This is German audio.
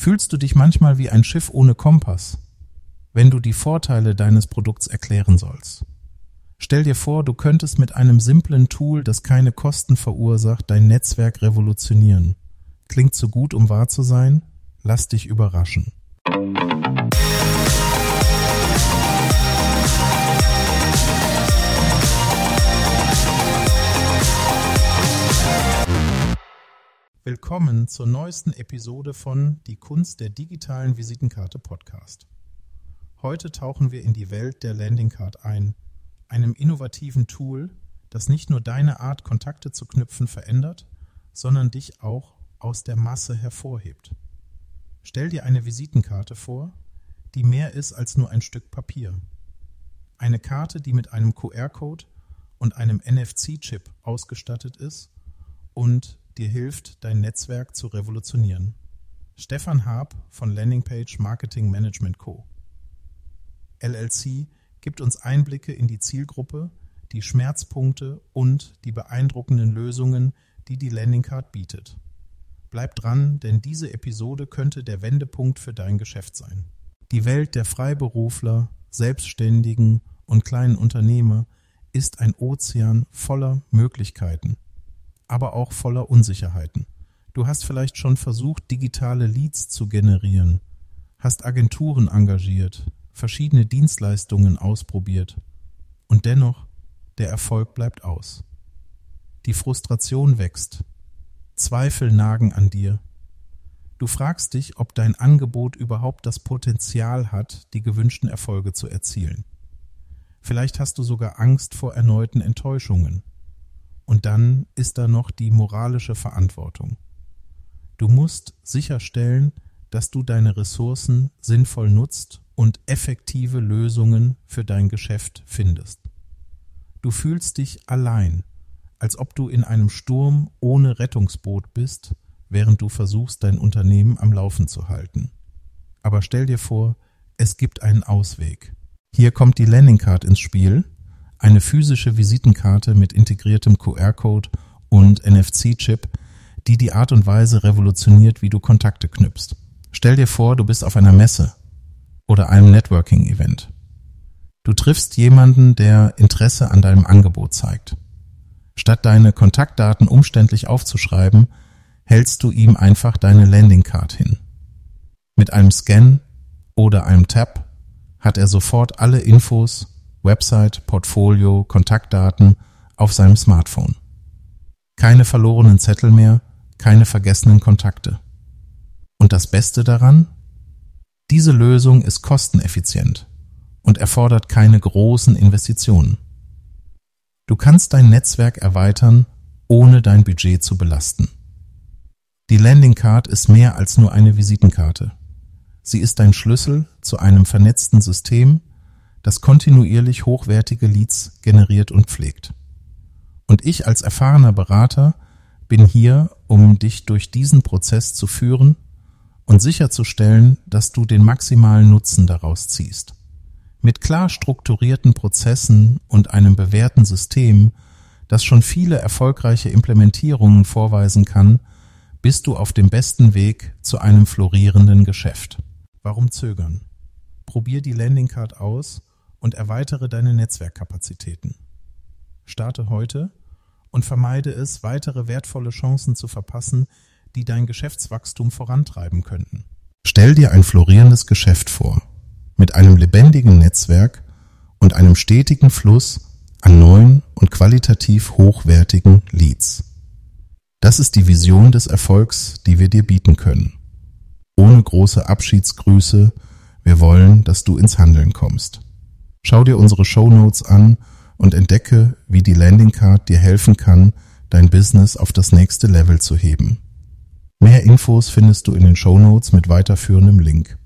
Fühlst du dich manchmal wie ein Schiff ohne Kompass, wenn du die Vorteile deines Produkts erklären sollst? Stell dir vor, du könntest mit einem simplen Tool, das keine Kosten verursacht, dein Netzwerk revolutionieren. Klingt zu gut, um wahr zu sein? Lass dich überraschen. Willkommen zur neuesten Episode von Die Kunst der digitalen Visitenkarte Podcast. Heute tauchen wir in die Welt der Landingcard ein, einem innovativen Tool, das nicht nur deine Art, Kontakte zu knüpfen, verändert, sondern dich auch aus der Masse hervorhebt. Stell dir eine Visitenkarte vor, die mehr ist als nur ein Stück Papier. Eine Karte, die mit einem QR-Code und einem NFC-Chip ausgestattet ist und dir hilft, dein Netzwerk zu revolutionieren. Stefan Haab von Landingpage Marketing Management Co. LLC gibt uns Einblicke in die Zielgruppe, die Schmerzpunkte und die beeindruckenden Lösungen, die die Landingcard bietet. Bleib dran, denn diese Episode könnte der Wendepunkt für dein Geschäft sein. Die Welt der Freiberufler, Selbstständigen und kleinen Unternehmer ist ein Ozean voller Möglichkeiten, aber auch voller Unsicherheiten. Du hast vielleicht schon versucht, digitale Leads zu generieren, hast Agenturen engagiert, verschiedene Dienstleistungen ausprobiert und dennoch, der Erfolg bleibt aus. Die Frustration wächst, Zweifel nagen an dir. Du fragst dich, ob dein Angebot überhaupt das Potenzial hat, die gewünschten Erfolge zu erzielen. Vielleicht hast du sogar Angst vor erneuten Enttäuschungen. Und dann ist da noch die moralische Verantwortung. Du musst sicherstellen, dass du deine Ressourcen sinnvoll nutzt und effektive Lösungen für dein Geschäft findest. Du fühlst dich allein, als ob du in einem Sturm ohne Rettungsboot bist, während du versuchst, dein Unternehmen am Laufen zu halten. Aber stell dir vor, es gibt einen Ausweg. Hier kommt die Landingcard ins Spiel, eine physische Visitenkarte mit integriertem QR-Code und NFC-Chip, die die Art und Weise revolutioniert, wie du Kontakte knüpfst. Stell dir vor, du bist auf einer Messe oder einem Networking-Event. Du triffst jemanden, der Interesse an deinem Angebot zeigt. Statt deine Kontaktdaten umständlich aufzuschreiben, hältst du ihm einfach deine Landingcard hin. Mit einem Scan oder einem Tap hat er sofort alle Infos, Website, Portfolio, Kontaktdaten auf seinem Smartphone. Keine verlorenen Zettel mehr, keine vergessenen Kontakte. Und das Beste daran? Diese Lösung ist kosteneffizient und erfordert keine großen Investitionen. Du kannst dein Netzwerk erweitern, ohne dein Budget zu belasten. Die Landingcard ist mehr als nur eine Visitenkarte. Sie ist ein Schlüssel zu einem vernetzten System, das kontinuierlich hochwertige Leads generiert und pflegt. Und ich als erfahrener Berater bin hier, um dich durch diesen Prozess zu führen und sicherzustellen, dass du den maximalen Nutzen daraus ziehst. Mit klar strukturierten Prozessen und einem bewährten System, das schon viele erfolgreiche Implementierungen vorweisen kann, bist du auf dem besten Weg zu einem florierenden Geschäft. Warum zögern? Probier die Landingcard aus und erweitere deine Netzwerkkapazitäten. Starte heute und vermeide es, weitere wertvolle Chancen zu verpassen, die dein Geschäftswachstum vorantreiben könnten. Stell dir ein florierendes Geschäft vor, mit einem lebendigen Netzwerk und einem stetigen Fluss an neuen und qualitativ hochwertigen Leads. Das ist die Vision des Erfolgs, die wir dir bieten können. Ohne große Abschiedsgrüße, wir wollen, dass du ins Handeln kommst. Schau dir unsere Shownotes an und entdecke, wie die Landingcard dir helfen kann, dein Business auf das nächste Level zu heben. Mehr Infos findest du in den Shownotes mit weiterführendem Link.